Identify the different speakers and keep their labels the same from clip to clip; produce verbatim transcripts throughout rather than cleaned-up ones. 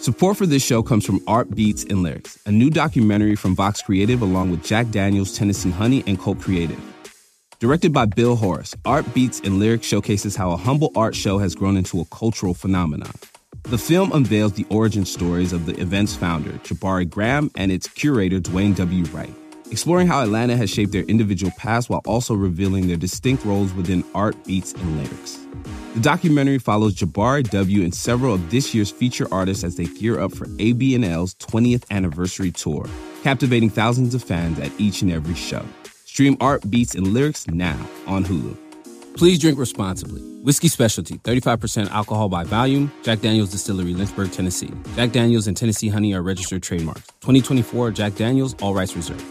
Speaker 1: Support for this show comes from Art Beats and Lyrics, a new documentary from Vox Creative along with Jack Daniels, Tennessee Honey, and Cult Creative. Directed by Bill Horace, Art Beats and Lyrics showcases how a humble art show has grown into a cultural phenomenon. The film unveils the origin stories of the event's founder, Jabari Graham, and its curator, Dwayne W. Wright, exploring how Atlanta has shaped their individual paths while also revealing their distinct roles within Art Beats and Lyrics. The documentary follows Jabari W. and several of this year's feature artists as they gear up for A B N L's twentieth anniversary tour, captivating thousands of fans at each and every show. Stream Art Beats and Lyrics now on Hulu. Please drink responsibly. Whiskey Specialty, thirty-five percent alcohol by volume. Jack Daniels Distillery, Lynchburg, Tennessee. Jack Daniels and Tennessee Honey are registered trademarks. twenty twenty-four Jack Daniels, all rights reserved.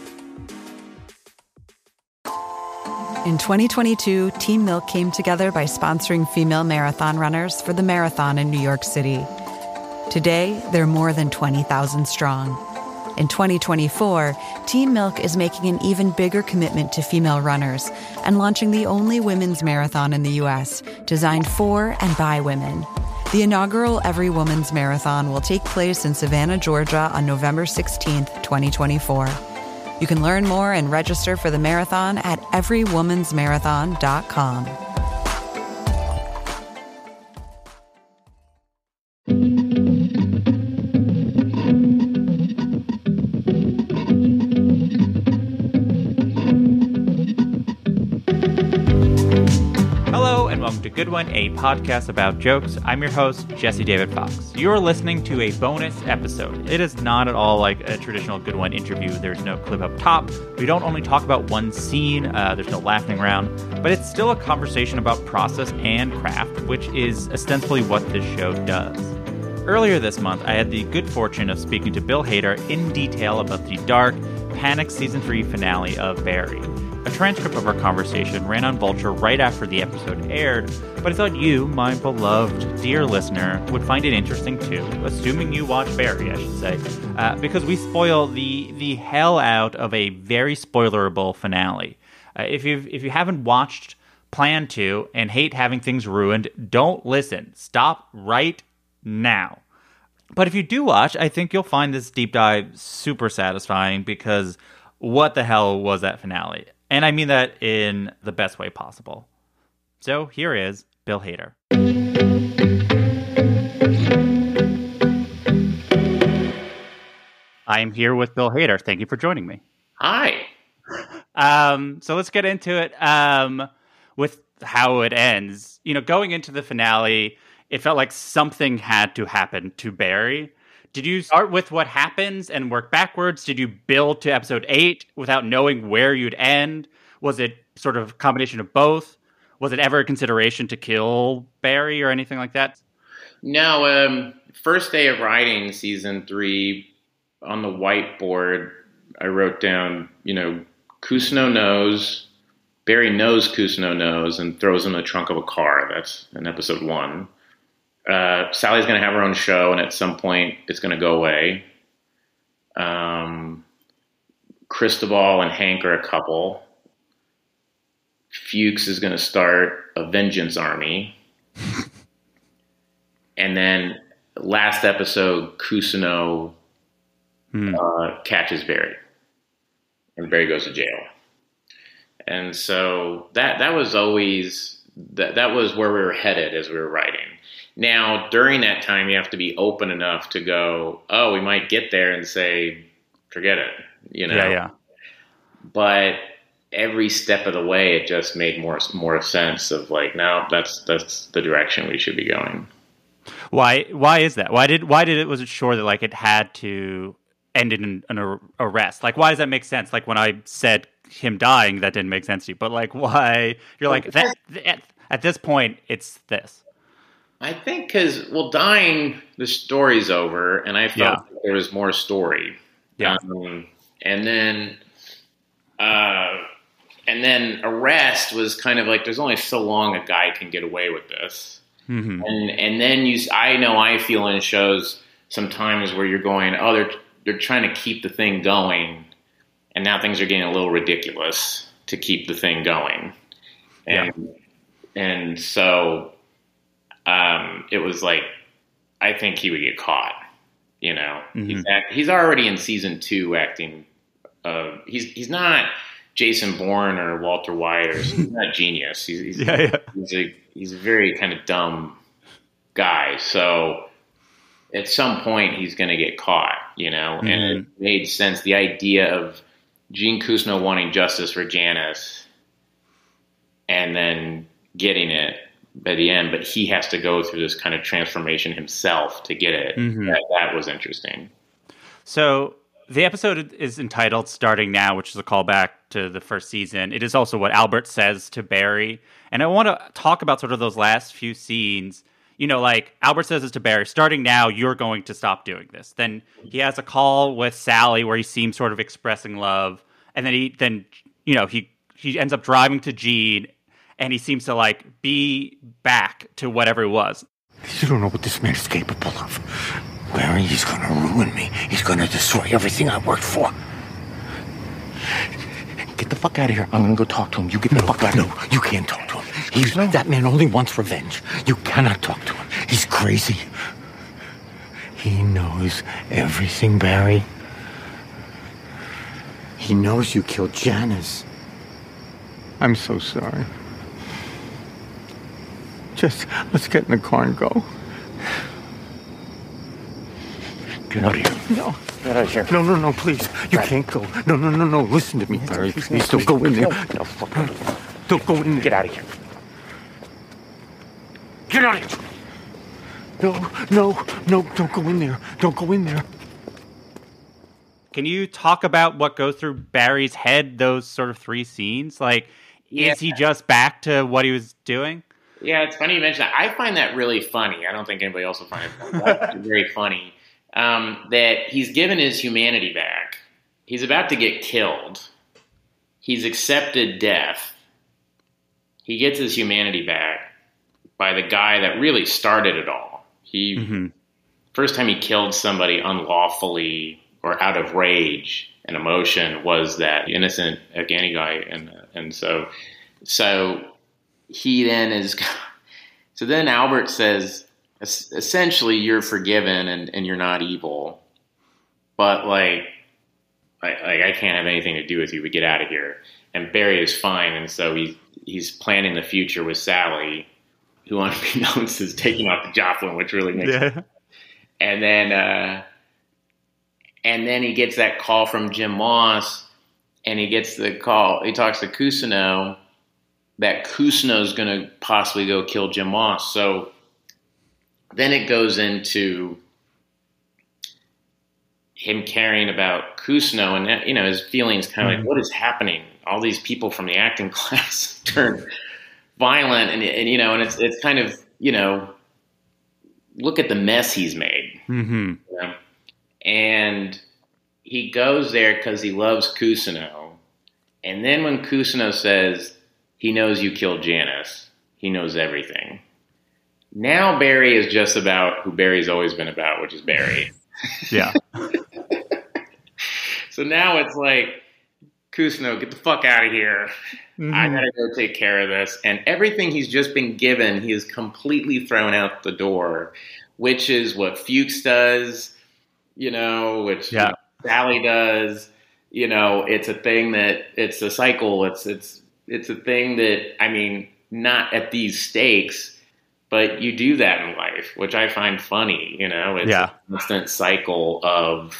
Speaker 2: In twenty twenty-two, Team Milk came together by sponsoring female marathon runners for the marathon in New York City. Today, they're more than twenty thousand strong. In twenty twenty-four, Team Milk is making an even bigger commitment to female runners and launching the only women's marathon in the U S designed for and by women. The inaugural Every Woman's Marathon will take place in Savannah, Georgia on November sixteenth, twenty twenty-four. You can learn more and register for the marathon at every womans marathon dot com.
Speaker 3: Welcome to Good One, a podcast about jokes. I'm your host, Jesse David Fox. You're listening to a bonus episode. It is not at all like a traditional Good One interview. There's no clip up top. We don't only talk about one scene. Uh, there's no laughing around. But it's still a conversation about process and craft, which is ostensibly what this show does. Earlier this month, I had the good fortune of speaking to Bill Hader in detail about the dark, panic season three finale of Barry. A transcript of our conversation ran on Vulture right after the episode aired, but I thought you, my beloved dear listener, would find it interesting too, assuming you watch Barry, I should say, uh, because we spoil the the hell out of a very spoilerable finale. Uh, if you if you haven't watched, plan to, and hate having things ruined, don't listen. Stop right now. But if you do watch, I think you'll find this deep dive super satisfying because what the hell was that finale? And I mean that in the best way possible. So here is Bill Hader. I am here with Bill Hader. Thank you for joining me.
Speaker 4: Hi.
Speaker 3: Um, so let's get into it um, with how it ends. You know, going into the finale, it felt like something had to happen to Barry. Did you start with what happens and work backwards? Did you build to episode eight without knowing where you'd end? Was it sort of a combination of both? Was it ever a consideration to kill Barry or anything like that?
Speaker 4: No, um, first day of writing season three, on the whiteboard, I wrote down, you know, Cousineau knows, Barry knows Cousineau knows and throws him in the trunk of a car. That's in episode one. Uh, Sally's going to have her own show, and at some point, it's going to go away. Um, Cristobal and Hank are a couple. Fuchs is going to start a vengeance army. And then, last episode, Cousineau hmm. uh, catches Barry. And Barry goes to jail. And so, that, that was always, that, that was where we were headed as we were writing. Now, during that time, you have to be open enough to go, oh, we might get there and say, forget it, you know?
Speaker 3: Yeah, yeah.
Speaker 4: But every step of the way, it just made more more sense of like, no, that's that's the direction we should be going.
Speaker 3: Why Why is that? Why did why did it was it sure that like it had to end in an arrest? Like, why does that make sense? Like when I said him dying, that didn't make sense to you. But like, why you're like that, at, at this point, it's this.
Speaker 4: I think because, well, dying, the story's over, and I felt
Speaker 3: yeah.
Speaker 4: like there was more story.
Speaker 3: Yeah.
Speaker 4: Um, and then, uh, and then arrest was kind of like, there's only so long a guy can get away with this.
Speaker 3: Mm-hmm.
Speaker 4: And and then you, I know I feel in shows sometimes where you're going, oh, they're they're trying to keep the thing going, and now things are getting a little ridiculous to keep the thing going. And yeah. and so. Um, it was like, I think he would get caught. You know,
Speaker 3: Mm-hmm.
Speaker 4: he's act, he's already in season two acting. Uh, he's he's not Jason Bourne or Walter White, or he's not genius. He's he's,
Speaker 3: Yeah, yeah.
Speaker 4: he's a he's a very kind of dumb guy. So at some point he's going to get caught. You know,
Speaker 3: Mm-hmm.
Speaker 4: and it made sense. The idea of Gene Cousineau wanting justice for Janice, and then getting it by the end, but he has to go through this kind of transformation himself to get it.
Speaker 3: Mm-hmm.
Speaker 4: That, that was interesting.
Speaker 3: So the episode is entitled Starting Now, which is a callback to the first season. It is also what Albert says to Barry. And I want to talk about sort of those last few scenes. You know, like Albert says this to Barry, starting now, you're going to stop doing this. Then he has a call with Sally where he seems sort of expressing love. And then he, then, you know, he, he ends up driving to Gene, and he seems to, like, be back to whatever it was.
Speaker 5: You don't know what this man is capable of. Barry, he's gonna ruin me. He's gonna destroy everything I worked for. Get the fuck out of here. I'm gonna go talk to him. You get the no, fuck out of here. No, you can't talk to him. He's, no. That man only wants revenge. You cannot talk to him. He's crazy. He knows everything, Barry. He knows you killed Janice. I'm so sorry. Just, let's get in the car and go. Get out of here. No. Get out of here. No, no, no, please. You right. can't go. No, no, no, no. Listen to me, Barry. Please don't go in there. No, fuck no. Don't go in there. Get out of here. Get out of here. No, no, no, don't go in there. Don't go in there.
Speaker 3: Can you talk about what goes through Barry's head, those sort of three scenes? Like, yeah. Is he just back to what he was doing?
Speaker 4: Yeah, it's funny you mention that. I find that really funny. I don't think anybody else will find it funny. That's very funny. Um, that he's given his humanity back. He's about to get killed. He's accepted death. He gets his humanity back by the guy that really started it all. He mm-hmm. First time he killed somebody unlawfully or out of rage and emotion was that innocent Afghani guy, and and so so. He then is, so then Albert says, essentially, you're forgiven and, and you're not evil, but like, I, like, I can't have anything to do with you, but get out of here. And Barry is fine, and so he's, he's planning the future with Sally, who unbeknownst is taking off the Joplin, which really makes
Speaker 3: yeah.
Speaker 4: sense. And then, uh, and then he gets that call from Jim Moss, and he gets the call, he talks to Cousineau, that Cousineau is going to possibly go kill Jim Moss. So then it goes into him caring about Cousineau, and that, you know, his feelings kind of mm-hmm. like, what is happening? All these people from the acting class turn violent, and, and you know, and it's it's kind of, you know, look at the mess he's made.
Speaker 3: Mm-hmm.
Speaker 4: You know? And he goes there because he loves Cousineau, and then when Cousineau says, he knows you killed Janice, he knows everything. Now Barry is just about who Barry's always been about, which is Barry.
Speaker 3: Yeah.
Speaker 4: So now it's like, Cousineau, get the fuck out of here. Mm-hmm. I gotta go take care of this. And everything he's just been given, he has completely thrown out the door, which is what Fuchs does, you know, which
Speaker 3: yeah.
Speaker 4: you know, Sally does. You know, it's a thing that, it's a cycle. It's, it's, It's a thing that, I mean, not at these stakes, but you do that in life, which I find funny, you know? It's
Speaker 3: yeah.
Speaker 4: a constant cycle of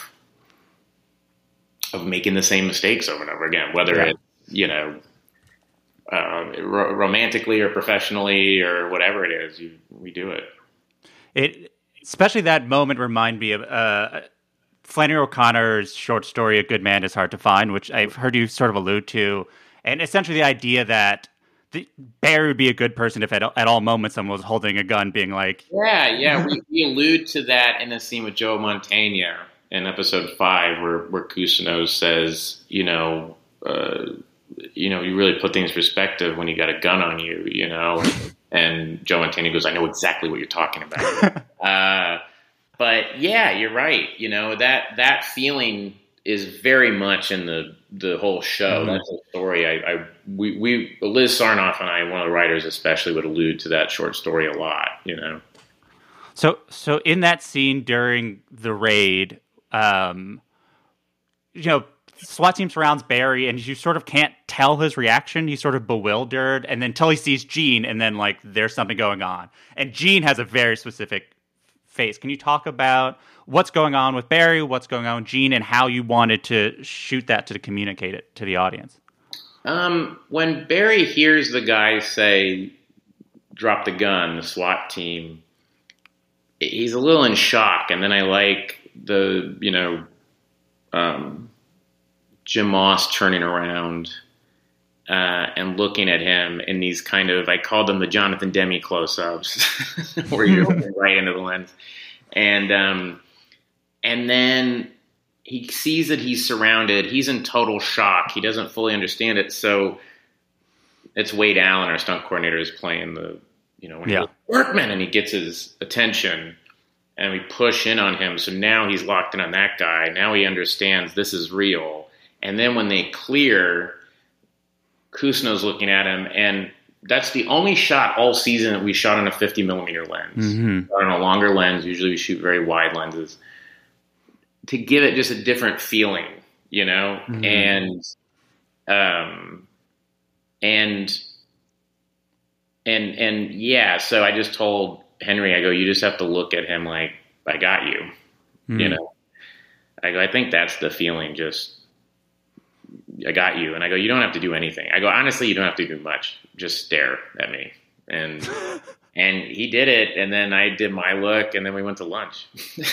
Speaker 4: of making the same mistakes over and over again, whether yeah. it's, you know, uh, ro- romantically or professionally or whatever it is, you, we do it.
Speaker 3: It, especially that moment reminded me of uh, Flannery O'Connor's short story, A Good Man is Hard to Find, which I've heard you sort of allude to. And essentially the idea that the, Barry would be a good person if at, at all moments someone was holding a gun being like...
Speaker 4: Yeah, yeah, we, we allude to that in a scene with Joe Mantegna in episode five where, where Cousineau says, you know, uh, you know, you really put things in perspective when you got a gun on you, you know? And Joe Mantegna goes, I know exactly what you're talking about. uh, but yeah, you're right. You know, that that feeling is very much in the the whole show. Mm-hmm. That's a story. I, I we, we Liz Sarnoff and I, one of the writers especially, would allude to that short story a lot. You know.
Speaker 3: So, so in that scene during the raid, um, you know, SWAT team surrounds Barry, and you sort of can't tell his reaction. He's sort of bewildered, and then until he sees Gene, and then like there's something going on. And Gene has a very specific face. Can you talk about what's going on with Barry, what's going on with Gene, and how you wanted to shoot that to communicate it to the audience?
Speaker 4: Um, when Barry hears the guy say, "Drop the gun," the SWAT team, he's a little in shock. And then I like the, you know, um, Jim Moss turning around uh, and looking at him in these kind of, I called them the Jonathan Demme close-ups, where you're looking right into the lens. And um, and then he sees that he's surrounded. He's in total shock. He doesn't fully understand it. So it's Wade Allen, our stunt coordinator, is playing the, you know, when he
Speaker 3: yeah.
Speaker 4: goes, "Workman," and he gets his attention. And we push in on him. So now he's locked in on that guy. Now he understands this is real. And then when they clear, Cousineau's looking at him. And that's the only shot all season that we shot on a fifty millimeter lens.
Speaker 3: Mm-hmm.
Speaker 4: On a longer lens, usually we shoot very wide lenses, to give it just a different feeling, you know? Mm-hmm. And, um, and, and, and yeah, so I just told Henry, I go, you just have to look at him like, I got you, mm. you know? I go, I think that's the feeling, just, I got you. And I go, you don't have to do anything. I go, honestly, you don't have to do much. Just stare at me. And and he did it, and then I did my look, and then we went to lunch.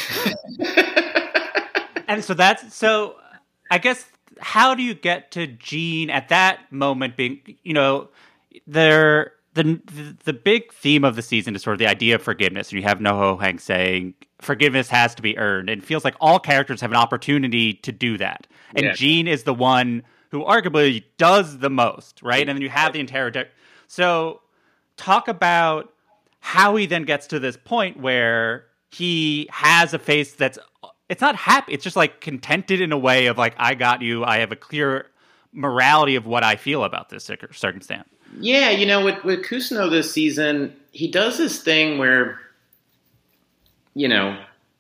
Speaker 3: And so that's, so I guess, how do you get to Gene at that moment being, you know, there... The, the the big theme of the season is sort of the idea of forgiveness, and you have Noho Hank saying forgiveness has to be earned, and it feels like all characters have an opportunity to do that. And yeah. Gene is the one who arguably does the most, right? And then you have the interrogation. So talk about how he then gets to this point where he has a face that's, it's not happy, it's just like contented in a way of like, I got you, I have a clear morality of what I feel about this circumstance.
Speaker 4: Yeah, you know, with, with Cousineau this season, he does this thing where, you know,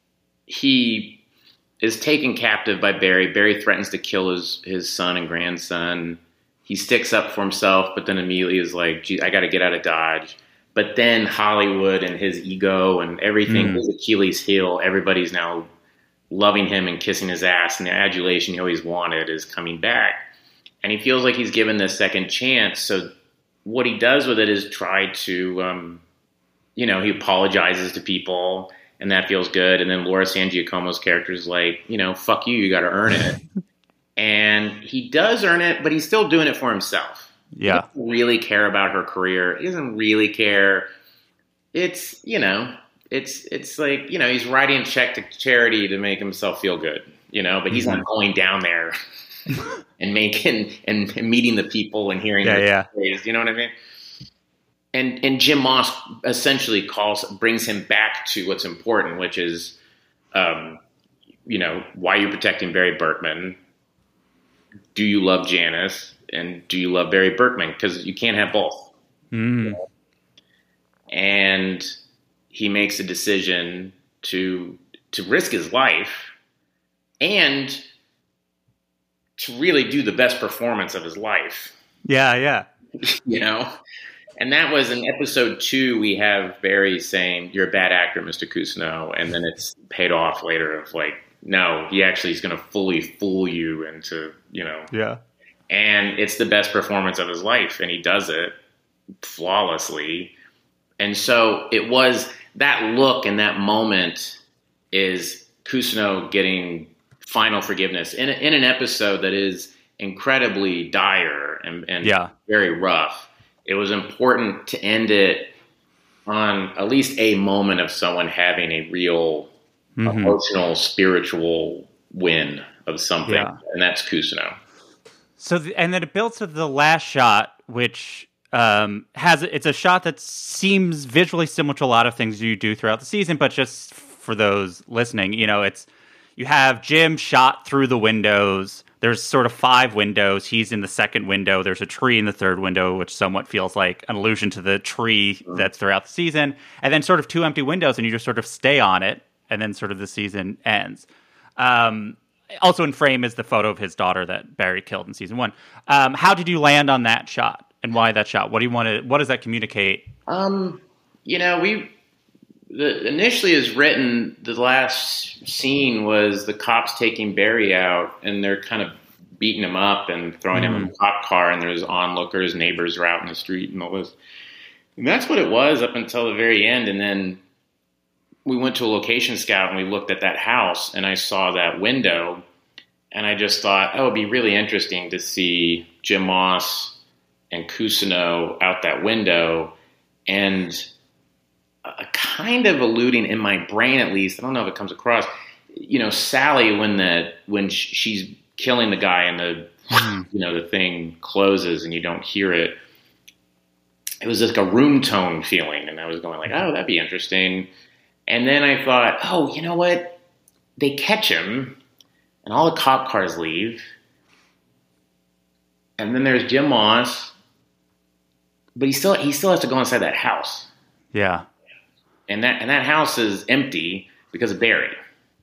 Speaker 4: he is taken captive by Barry. Barry threatens to kill his, his son and grandson. He sticks up for himself, but then immediately is like, gee, I got to get out of Dodge. But then Hollywood and his ego and everything, mm. his Achilles heel, everybody's now loving him and kissing his ass, and the adulation he always wanted is coming back. And he feels like he's given this second chance, so what he does with it is try to, um, you know, he apologizes to people, and that feels good. And then Laura San Giacomo's character is like, you know, fuck you, you got to earn it. And he does earn it, but he's still doing it for himself.
Speaker 3: Yeah.
Speaker 4: He doesn't really care about her career. He doesn't really care. It's, you know, it's, it's like, you know, he's writing a check to charity to make himself feel good, you know, but he's mm-hmm. not going down there and making and, and meeting the people and hearing
Speaker 3: yeah,
Speaker 4: their
Speaker 3: yeah.
Speaker 4: stories. You know what I mean? And and Jim Moss essentially calls brings him back to what's important, which is, um, you know, why you're protecting Barry Berkman. Do you love Janice, and do you love Barry Berkman? Because you can't have both.
Speaker 3: Mm.
Speaker 4: You know? And he makes a decision to to risk his life and to really do the best performance of his life.
Speaker 3: Yeah, yeah.
Speaker 4: You know? And that was in episode two, we have Barry saying, "You're a bad actor, Mister Cousineau." And then it's paid off later of like, no, he actually is going to fully fool you into, you know.
Speaker 3: Yeah.
Speaker 4: And it's the best performance of his life, and he does it flawlessly. And so it was that look and that moment is Cousineau getting final forgiveness in, in an episode that is incredibly dire and, and
Speaker 3: yeah.
Speaker 4: very rough. It was important to end it on at least a moment of someone having a real mm-hmm. emotional, spiritual win of something,
Speaker 3: yeah.
Speaker 4: and that's Cousineau.
Speaker 3: So, the, and then it builds to the last shot, which um, has it's a shot that seems visually similar to a lot of things you do throughout the season, but just for those listening, you know, it's you have Jim shot through the windows there's sort of five windows. He's in the second window. There's a tree in the third window, which somewhat feels like an allusion to the tree that's throughout the season. And then sort of two empty windows, and you just sort of stay on it, and then sort of the season ends. Um, also in frame is the photo of his daughter that Barry killed in season one. Um, how did you land on that shot, and why that shot? What do you want to? What does that communicate?
Speaker 4: Um, you know, we the, initially as written, the last scene was the cops taking Barry out, and they're kind of beating him up and throwing mm-hmm. him in a cop car, and there's onlookers, neighbors are out in the street and all this. And that's what it was up until the very end, and then we went to a location scout and we looked at that house, and I saw that window, and I just thought, oh, it'd be really interesting to see Jim Moss and Cousineau out that window, and uh, kind of alluding in my brain, at least, I don't know if it comes across, you know, Sally, when the when she's killing the guy and the you know the thing closes and you don't hear it, it was like a room tone feeling, and I was going like, oh, that'd be interesting. And then I thought, oh, you know what? They catch him, and all the cop cars leave, and then there's Jim Moss, but he still he still has to go inside that house.
Speaker 3: Yeah,
Speaker 4: and that and that house is empty because of Barry.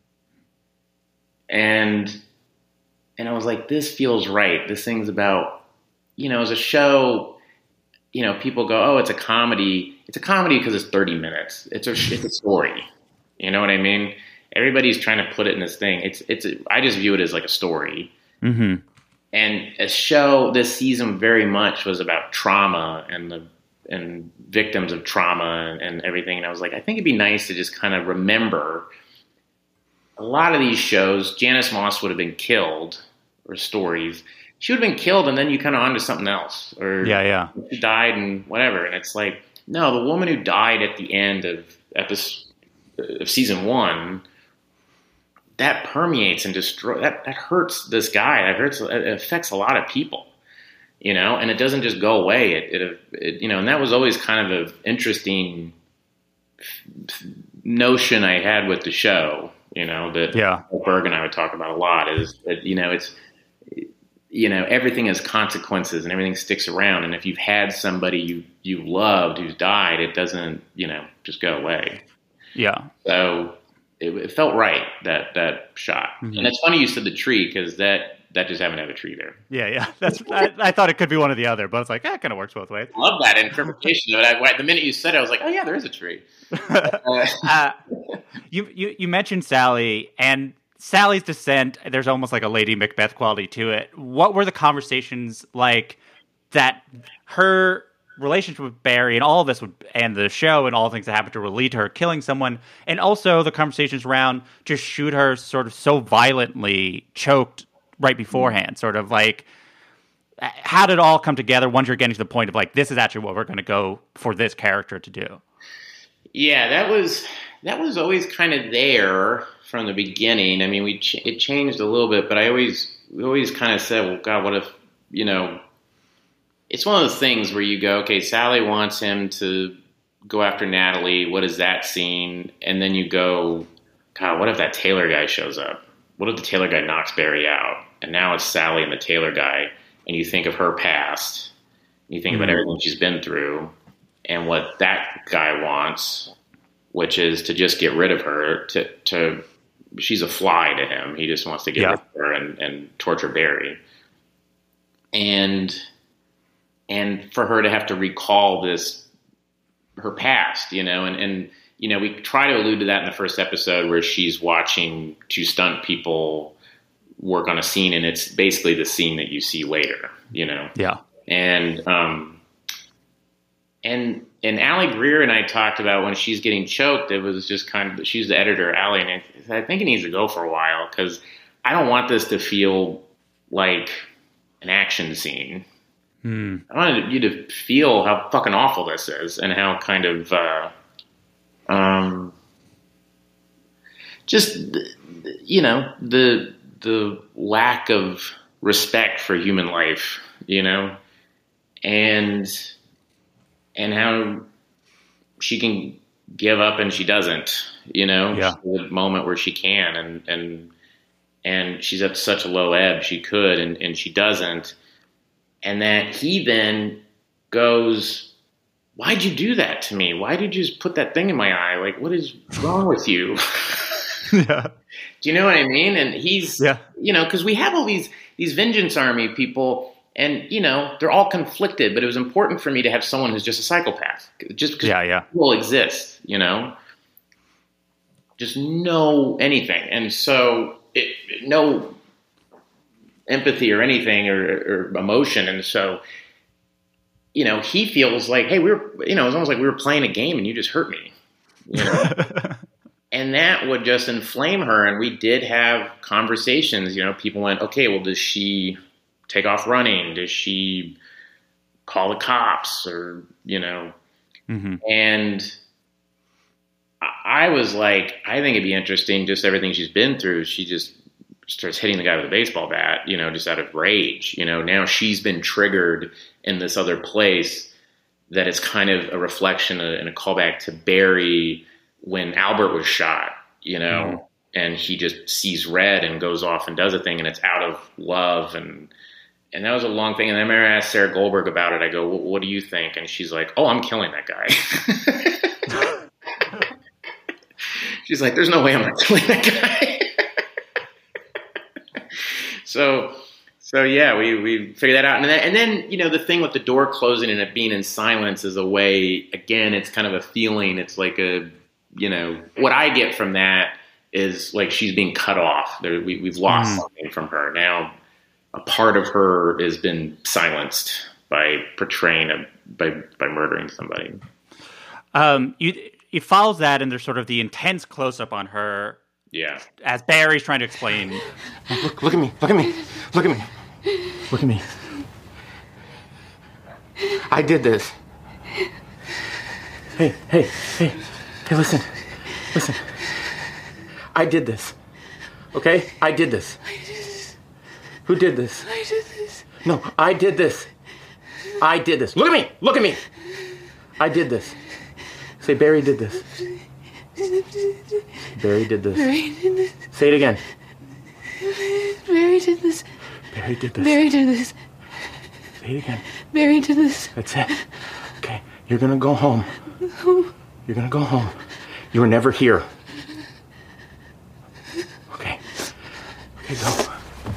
Speaker 4: And and I was like, this feels right. This thing's about, you know, as a show, you know, people go, oh, it's a comedy. It's a comedy because it's thirty minutes. It's a it's a story. You know what I mean? Everybody's trying to put it in this thing. It's it's. A, I just view it as like a story.
Speaker 3: Mm-hmm.
Speaker 4: And a show this season very much was about trauma and the and victims of trauma and, and everything. And I was like, I think it'd be nice to just kind of remember a lot of these shows. Janice Moss would have been killed, or stories. She would have been killed, and then you kind of on to something else, or
Speaker 3: yeah, yeah,
Speaker 4: she died and whatever. And it's like, no, the woman who died at the end of episode of season one, that permeates and destroy that. That hurts this guy. That hurts. It affects a lot of people, you know. And it doesn't just go away. It, it, it you know. And that was always kind of an interesting notion I had with the show, you know. That
Speaker 3: yeah.
Speaker 4: Berg and I would talk about a lot. Is that, you know, it's. You know, everything has consequences and everything sticks around. And if you've had somebody you, you loved who's died, it doesn't, you know, just go away.
Speaker 3: Yeah.
Speaker 4: So it, it felt right, that, that shot. Mm-hmm. And it's funny you said the tree, because that, that just happened to have a tree there.
Speaker 3: Yeah, yeah. That's I, I thought it could be one or the other, but it's like, that eh, kind of works both ways.
Speaker 4: I love that interpretation of it. I, the minute you said it, I was like, oh, yeah, there is a tree.
Speaker 3: uh, you, you, you mentioned Sally, and Sally's descent, there's almost like a Lady Macbeth quality to it. What were the conversations like that her relationship with Barry and all of this would, and the show and all the things that happened to her lead to her killing someone, and also the conversations around just shoot her sort of so violently choked right beforehand, sort of like, how did it all come together once you're getting to the point of like, this is actually what we're going to go for this character to do?
Speaker 4: Yeah, that was that was always kind of there from the beginning. I mean, we ch- it changed a little bit, but I always we always kind of said, well, God, what if, you know, it's one of those things where you go, okay, Sally wants him to go after Natalie. What is that scene? And then you go, God, what if that Taylor guy shows up? What if the Taylor guy knocks Barry out? And now it's Sally and the Taylor guy, and you think of her past, you think mm-hmm. about everything she's been through, and what that guy wants, which is to just get rid of her. To, to she's a fly to him. He just wants to get
Speaker 3: yeah.
Speaker 4: rid of her and, and torture Barry. And and for her to have to recall this, her past, you know, and, and you know, we try to allude to that in the first episode where she's watching two stunt people work on a scene, and it's basically the scene that you see later, you know.
Speaker 3: Yeah.
Speaker 4: And um And and Allie Greer and I talked about when she's getting choked, it was just kind of, she's the editor, Allie, and I, I think it needs to go for a while, because I don't want this to feel like an action scene.
Speaker 3: Hmm.
Speaker 4: I wanted you to feel how fucking awful this is, and how kind of, uh, um, just, you know, the the lack of respect for human life, you know, and... and how she can give up and she doesn't, you know,
Speaker 3: yeah.
Speaker 4: the moment where she can, and, and, and she's at such a low ebb she could, and, and she doesn't. And that he then goes, why'd you do that to me? Why did you just put that thing in my eye? Like, what is wrong with you?
Speaker 3: Yeah.
Speaker 4: Do you know what I mean? And he's,
Speaker 3: yeah.
Speaker 4: you know, because we have all these these Vengeance Army people, and, you know, they're all conflicted, but it was important for me to have someone who's just a psychopath. Just because
Speaker 3: yeah, yeah.
Speaker 4: people exist, you know? Just know anything. And so, it, no empathy or anything or, or emotion. And so, you know, he feels like, hey, we were, you know, it's almost like we were playing a game and you just hurt me. You know? And that would just inflame her. And we did have conversations, you know, people went, okay, well, does she take off running? Does she call the cops? Or, you know,
Speaker 3: mm-hmm.
Speaker 4: and I was like, I think it'd be interesting, just everything she's been through. She just starts hitting the guy with a baseball bat, you know, just out of rage. You know, now she's been triggered in this other place that it's kind of a reflection and a callback to Barry when Albert was shot, you know, mm-hmm. and he just sees red and goes off and does a thing, and it's out of love. And and that was a long thing. And I remember I asked Sarah Goldberg about it. I go, well, what do you think? And she's like, oh, I'm killing that guy. She's like, there's no way I'm not killing that guy. so, so yeah, we, we figured that out. And then, and then, you know, the thing with the door closing and it being in silence is a way, again, it's kind of a feeling. It's like a, you know, what I get from that is like she's being cut off. There, we, we've lost mm. something from her. Now, a part of her has been silenced by portraying, a, by, by murdering somebody.
Speaker 3: Um, you... It follows that, and there's sort of the intense close-up on her.
Speaker 4: Yeah.
Speaker 3: As Barry's trying to explain.
Speaker 5: Look, look at me. Look at me. Look at me. Look at me. I did this. Hey, hey, hey. Hey, listen. Listen. I did this. Okay? I did this.
Speaker 6: I did this.
Speaker 5: Who did this?
Speaker 6: I did this.
Speaker 5: No, I did this. I did this. Look at me. Look at me. I did this. Say, Barry did this. Barry did this.
Speaker 6: Barry did this.
Speaker 5: Say it again.
Speaker 6: Barry did this.
Speaker 5: Barry did this.
Speaker 6: Barry did this.
Speaker 5: Say it again.
Speaker 6: Barry did this.
Speaker 5: That's it. Okay, you're gonna go home. You're gonna go home. You were never here. Okay. Okay, go.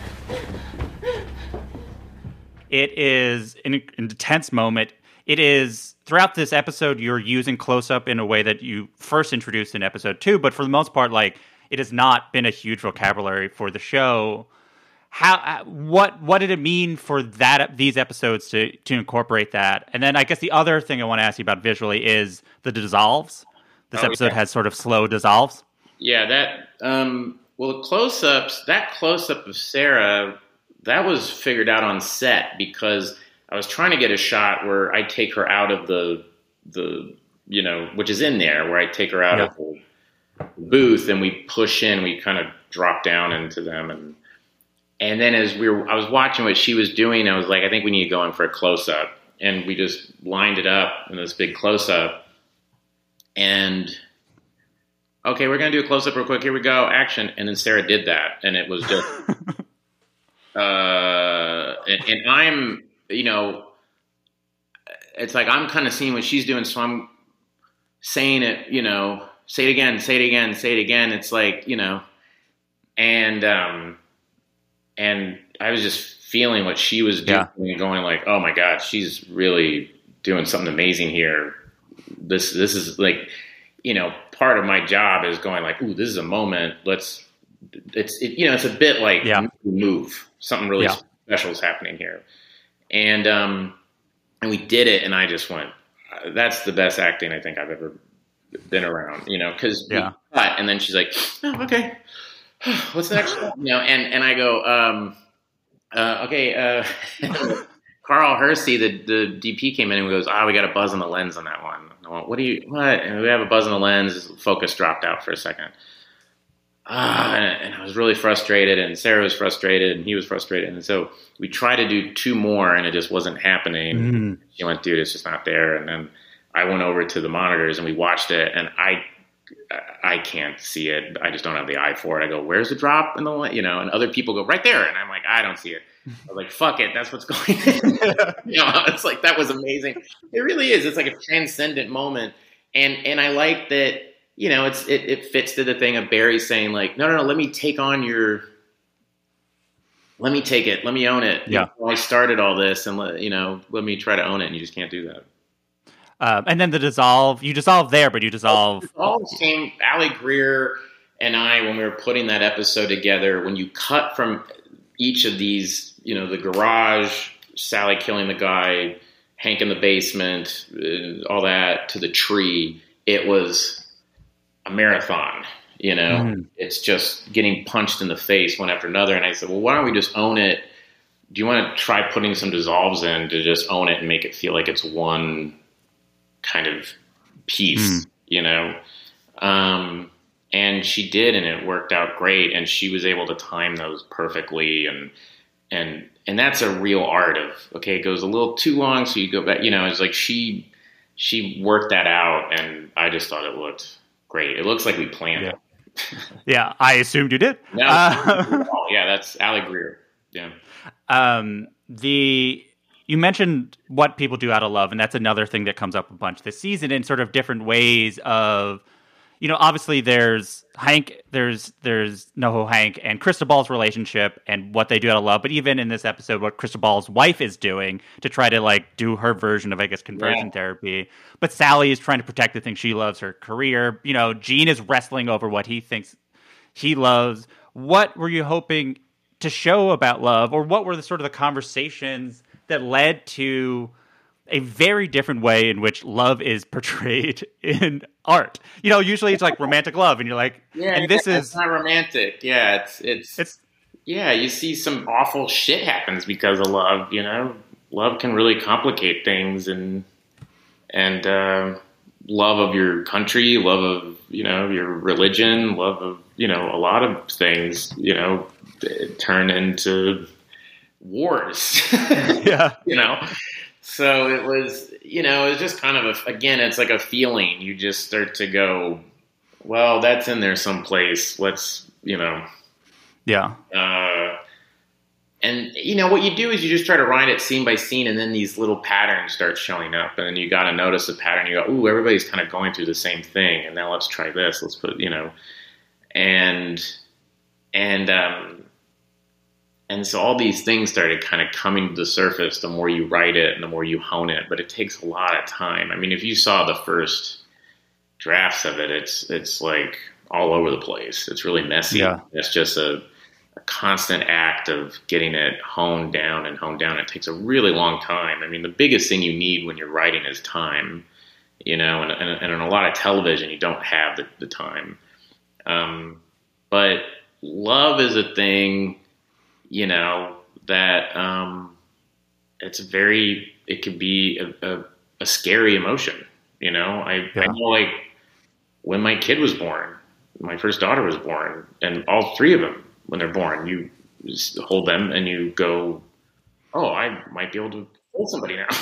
Speaker 3: It is an intense moment. It is, throughout this episode, you're using close-up in a way that you first introduced in episode two, but for the most part, like, it has not been a huge vocabulary for the show. How, what, what did it mean for that, these episodes to, to incorporate that? And then I guess the other thing I want to ask you about visually is the dissolves. This oh, episode yeah. has sort of slow dissolves.
Speaker 4: Yeah, that, um, well, the close-ups, that close-up of Sarah, that was figured out on set because I was trying to get a shot where I take her out of the, the you know, which is in there, where I take her out yeah. of the booth and we push in, we kind of drop down into them. And and then as we were, I was watching what she was doing, I was like, I think we need to go in for a close-up. And we just lined it up in this big close-up. And, okay, we're going to do a close-up real quick. Here we go, action. And then Sarah did that. And it was just, uh, and, and I'm, you know, it's like I'm kind of seeing what she's doing, so I'm saying it, you know, say it again, say it again, say it again. It's like, you know, and um, and I was just feeling what she was doing yeah. and going like, oh my God, she's really doing something amazing here. This this is like, you know, part of my job is going like, ooh, this is a moment. Let's, it's it, you know, it's a bit like
Speaker 3: yeah.
Speaker 4: move. Something really yeah. special is happening here. And um, and we did it, and I just went, that's the best acting I think I've ever been around, you know, because
Speaker 3: yeah.
Speaker 4: cut, and then she's like, oh, okay, what's the next one? You know, and, and I go, um, uh, okay, uh, Carl Hersey, the, the D P came in and goes, ah, oh, we got a buzz on the lens on that one. I went, what do you, what? And we have a buzz on the lens, focus dropped out for a second. Ah, and I was really frustrated, and Sarah was frustrated, and he was frustrated. And so we tried to do two more, and it just wasn't happening. Mm. She went, dude, it's just not there. And then I went over to the monitors, and we watched it, and I I can't see it. I just don't have the eye for it. I go, where's the drop in the line? You know, and other people go right there. And I'm like, I don't see it. I was like, fuck it. That's what's going on. You know, it's like, that was amazing. It really is. It's like a transcendent moment. And, and I like that, you know, it's, it, it fits to the thing of Barry saying like, no, no, no, let me take on your, let me take it. Let me own it.
Speaker 3: Yeah.
Speaker 4: You know, I started all this and let, you know, let me try to own it. And you just can't do that.
Speaker 3: Um, and then the dissolve, you dissolve there, but you dissolve.
Speaker 4: All came, Ali Greer and I, when we were putting that episode together, when you cut from each of these, you know, the garage, Sally killing the guy, Hank in the basement, uh, all that, to the tree, it was a marathon, you know. Mm. It's just getting punched in the face one after another. And I said, well, why don't we just own it? Do you want to try putting some dissolves in to just own it and make it feel like it's one kind of piece, mm. you know? Um, and she did, and it worked out great. And she was able to time those perfectly. And, and, and that's a real art of, okay, it goes a little too long. So you go back, you know, it's like she, she worked that out. And I just thought it looked great. It looks like we planned
Speaker 3: yeah.
Speaker 4: it.
Speaker 3: Yeah. I assumed you did.
Speaker 4: No,
Speaker 3: uh,
Speaker 4: yeah, that's Ali Greer. Yeah.
Speaker 3: Um, the, You mentioned what people do out of love, and that's another thing that comes up a bunch this season in sort of different ways of, you know, obviously there's Hank, there's there's NoHo Hank and Cristobal's relationship and what they do out of love, but even in this episode, what Cristobal's wife is doing to try to, like, do her version of, I guess, conversion yeah. therapy. But Sally is trying to protect the thing she loves, her career. You know, Gene is wrestling over what he thinks he loves. What were you hoping to show about love, or what were the sort of the conversations that led to a very different way in which love is portrayed in art? You know, usually it's like romantic love, and you're like,
Speaker 4: yeah,
Speaker 3: and this
Speaker 4: yeah,
Speaker 3: is
Speaker 4: it's not romantic. Yeah, it's it's
Speaker 3: it's
Speaker 4: yeah. You see some awful shit happens because of love. You know, love can really complicate things, and and uh, love of your country, love of you know your religion, love of you know a lot of things. You know, turn into wars.
Speaker 3: Yeah.
Speaker 4: You know, so it was, you know, it was just kind of a, again, it's like a feeling. You just start to go, well, that's in there someplace. Let's, you know,
Speaker 3: yeah.
Speaker 4: Uh, and you know, what you do is you just try to write it scene by scene, and then these little patterns start showing up, and then you got to notice a pattern. You go, ooh, everybody's kind of going through the same thing. And now let's try this. Let's put, you know, and, and, um, And so all these things started kind of coming to the surface the more you write it and the more you hone it. But it takes a lot of time. I mean, if you saw the first drafts of it, it's it's like all over the place. It's really messy.
Speaker 3: Yeah.
Speaker 4: It's just a, a constant act of getting it honed down and honed down. It takes a really long time. I mean, the biggest thing you need when you're writing is time, you know, and, and, and in a lot of television, you don't have the, the time. Um, but love is a thing, you know, that um, it's very, it could be a, a, a scary emotion. You know, I, yeah. I know, like, when my kid was born, my first daughter was born, and all three of them, when they're born, you just hold them and you go, oh, I might be able to hold somebody now.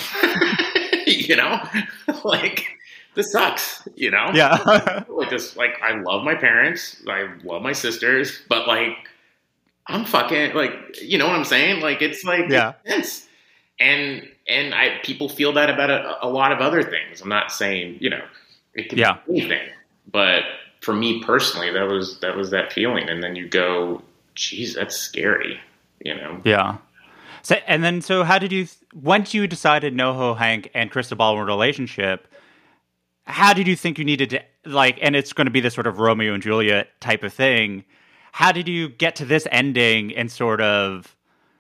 Speaker 4: You know, like, this sucks, you know?
Speaker 3: Yeah.
Speaker 4: Like, this, like, I love my parents, I love my sisters, but, like, I'm fucking, like, you know what I'm saying? Like, it's like,
Speaker 3: yeah.
Speaker 4: It's, and, and I, people feel that about a, a lot of other things. I'm not saying, you know, it can
Speaker 3: yeah.
Speaker 4: be anything, but for me personally, that was, that was that feeling. And then you go, geez, that's scary, you know?
Speaker 3: Yeah. So, and then, so how did you, once you decided NoHo Hank and Cristobal were in a relationship, how did you think you needed to, like, and it's going to be this sort of Romeo and Juliet type of thing, how did you get to this ending and sort of,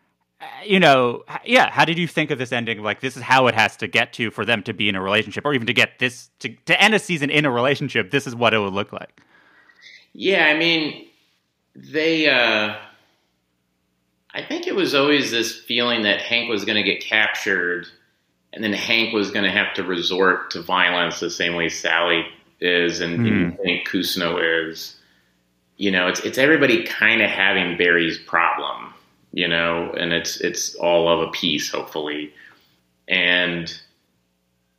Speaker 3: you know, yeah, how did you think of this ending? Like, this is how it has to get to for them to be in a relationship, or even to get this, to, to end a season in a relationship, this is what it would look like.
Speaker 4: Yeah, I mean, they, uh, I think it was always this feeling that Hank was going to get captured, and then Hank was going to have to resort to violence the same way Sally is, and, mm. and I think Cousineau is. You know, it's it's everybody kind of having Barry's problem, you know, and it's it's all of a piece, hopefully. And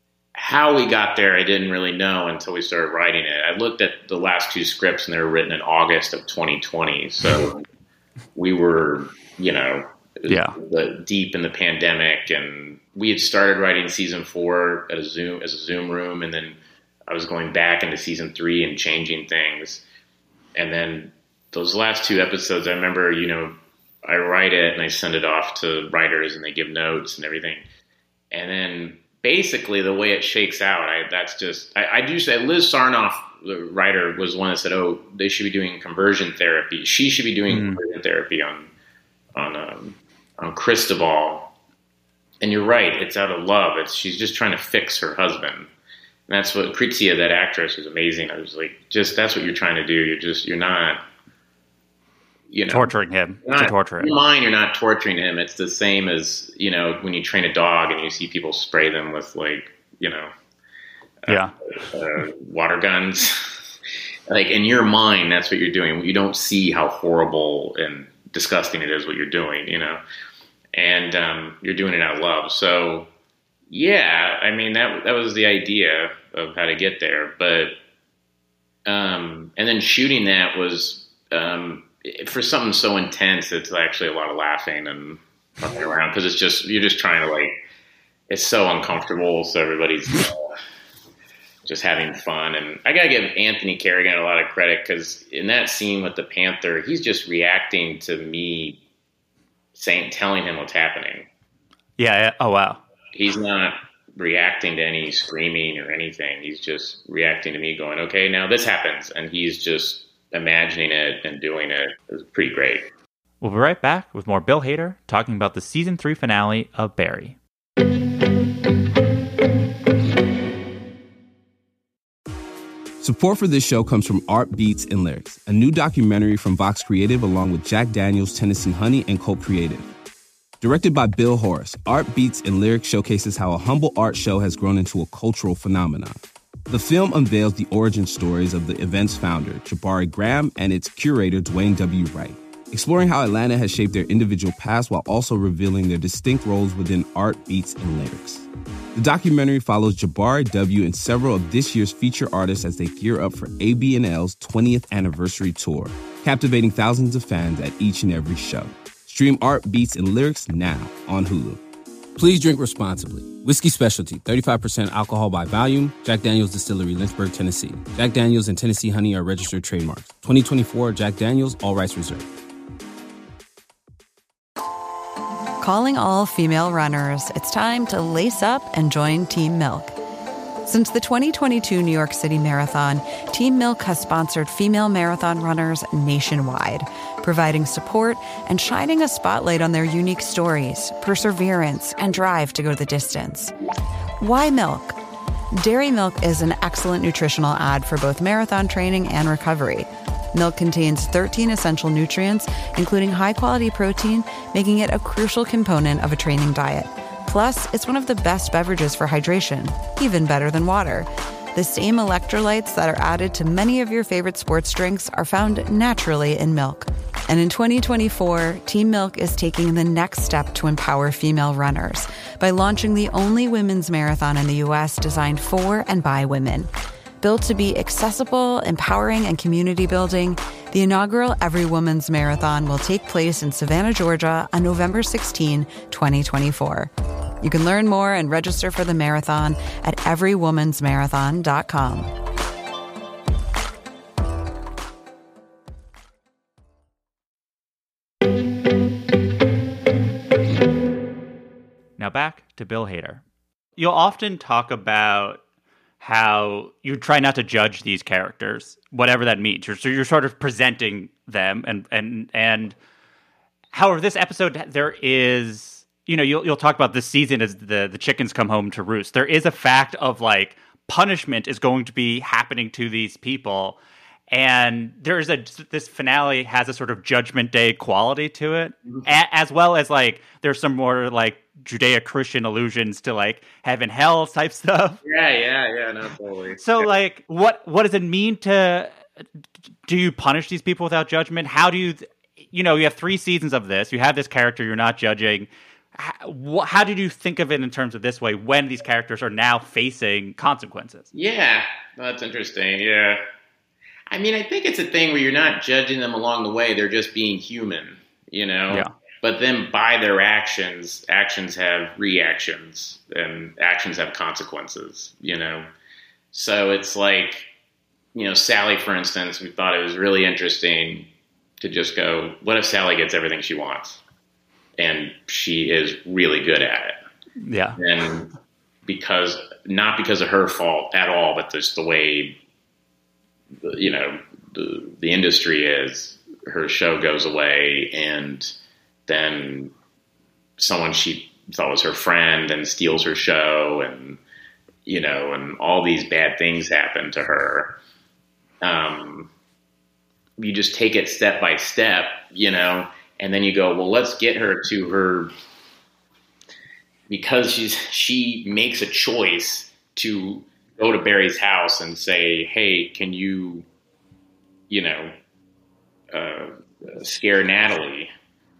Speaker 4: how we got there, I didn't really know until we started writing it. I looked at the last two scripts, and they were written in August of twenty twenty. So we were, you know,
Speaker 3: yeah,
Speaker 4: the, deep in the pandemic, and we had started writing season four at a Zoom as a Zoom room, and then I was going back into season three and changing things. And then those last two episodes, I remember, you know, I write it and I send it off to writers, and they give notes and everything. And then basically the way it shakes out, I, that's just, I, I do say Liz Sarnoff, the writer, was one that said, oh, they should be doing conversion therapy. She should be doing mm. conversion therapy on, on, um, on Cristobal. And you're right. It's out of love. It's, she's just trying to fix her husband. And that's what Krizia, that actress, was amazing. I was like, just, that's what you're trying to do. You're just, you're not, you know,
Speaker 3: torturing him
Speaker 4: not,
Speaker 3: to torture him.
Speaker 4: In your mind, you're not torturing him. It's the same as, you know, when you train a dog and you see people spray them with, like, you know,
Speaker 3: yeah,
Speaker 4: uh, uh, water guns. Like, in your mind, that's what you're doing. You don't see how horrible and disgusting it is what you're doing, you know, and um, you're doing it out of love. So, yeah, I mean, that that was the idea of how to get there. But, um, and then shooting that was, um, for something so intense, it's actually a lot of laughing and fucking around, because it's just, you're just trying to, like, it's so uncomfortable, so everybody's uh, just having fun. And I gotta give Anthony Carrigan a lot of credit, because in that scene with the Panther, he's just reacting to me saying, telling him what's happening.
Speaker 3: Yeah. yeah. Oh, wow.
Speaker 4: He's not reacting to any screaming or anything. He's just reacting to me going, okay, now this happens. And he's just imagining it and doing it. It was pretty great.
Speaker 3: We'll be right back with more Bill Hader talking about the season three finale of Barry.
Speaker 1: Support for this show comes from Art Beats and Lyrics, a new documentary from Vox Creative along with Jack Daniels, Tennessee Honey, and Colt Creative. Directed by Bill Horace, Art Beats and Lyrics showcases how a humble art show has grown into a cultural phenomenon. The film unveils the origin stories of the event's founder, Jabari Graham, and its curator, Dwayne W. Wright, exploring how Atlanta has shaped their individual paths while also revealing their distinct roles within art, beats, and lyrics. The documentary follows Jabari W. and several of this year's feature artists as they gear up for A B N L's twentieth anniversary tour, captivating thousands of fans at each and every show. Stream Art, Beats, and Lyrics now on Hulu. Please drink responsibly. Whiskey Specialty, thirty-five percent alcohol by volume. Jack Daniel's Distillery, Lynchburg, Tennessee. Jack Daniel's and Tennessee Honey are registered trademarks. twenty twenty-four Jack Daniel's, all rights reserved.
Speaker 2: Calling all female runners, it's time to lace up and join Team Milk. Since the twenty twenty-two New York City Marathon, Team Milk has sponsored female marathon runners nationwide, providing support and shining a spotlight on their unique stories, perseverance, and drive to go the distance. Why milk? Dairy milk is an excellent nutritional add for both marathon training and recovery. Milk contains thirteen essential nutrients, including high-quality protein, making it a crucial component of a training diet. Plus, it's one of the best beverages for hydration, even better than water. The same electrolytes that are added to many of your favorite sports drinks are found naturally in milk. And in twenty twenty-four, Team Milk is taking the next step to empower female runners by launching the only women's marathon in the U S designed for and by women. Built to be accessible, empowering, and community building, the inaugural Every Woman's Marathon will take place in Savannah, Georgia on November sixteenth, twenty twenty-four. You can learn more and register for the marathon at every woman's marathon dot com.
Speaker 3: Now back to Bill Hader. You'll often talk about how you try not to judge these characters, whatever that means. You're, so you're sort of presenting them, and and and however, this episode there is, you know, you'll you'll talk about this season as the the chickens come home to roost. There is a fact of like punishment is going to be happening to these people, and there is a this finale has a sort of Judgment Day quality to it, mm-hmm. a, as well as like there's some more like Judeo-Christian allusions to like heaven, hell type stuff.
Speaker 4: Yeah, yeah, yeah, no, totally.
Speaker 3: So like, what what does it mean to, do you punish these people without judgment? How do you, you know, you have three seasons of this. You have this character you're not judging. how, how did you think of it in terms of this way when these characters are now facing consequences?
Speaker 4: Yeah, that's interesting. Yeah. I mean, I think it's a thing where you're not judging them along the way. They're just being human, you know?
Speaker 3: Yeah.
Speaker 4: But then by their actions, actions have reactions and actions have consequences, you know? So it's like, you know, Sally, for instance, we thought it was really interesting to just go, what if Sally gets everything she wants? And she is really good at it.
Speaker 3: Yeah.
Speaker 4: And because, not because of her fault at all, but just the way, you know, the, the industry is, her show goes away and then someone she thought was her friend and steals her show, and, you know, and all these bad things happen to her. Um, you just take it step by step, you know, and then you go, well, let's get her to her, because she's, she makes a choice to go to Barry's house and say, hey, can you, you know, uh, scare Natalie?